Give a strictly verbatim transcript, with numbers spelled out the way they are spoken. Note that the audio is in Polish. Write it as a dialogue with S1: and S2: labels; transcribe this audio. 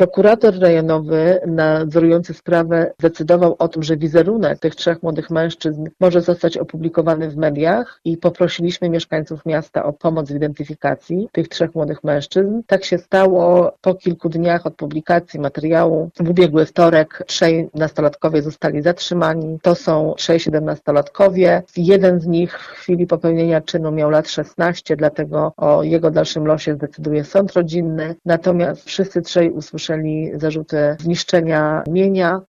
S1: Prokurator rejonowy nadzorujący sprawę zdecydował o tym, że wizerunek tych trzech młodych mężczyzn może zostać opublikowany w mediach i poprosiliśmy mieszkańców miasta o pomoc w identyfikacji tych trzech młodych mężczyzn. Tak się stało. Po kilku dniach od publikacji materiału w ubiegły wtorek trzej nastolatkowie zostali zatrzymani. To są trzej siedemnastolatkowie. Jeden z nich w chwili popełnienia czynu miał lat szesnaście, dlatego o jego dalszym losie zdecyduje sąd rodzinny. Natomiast wszyscy trzej usłyszeli zarzuty zniszczenia mienia.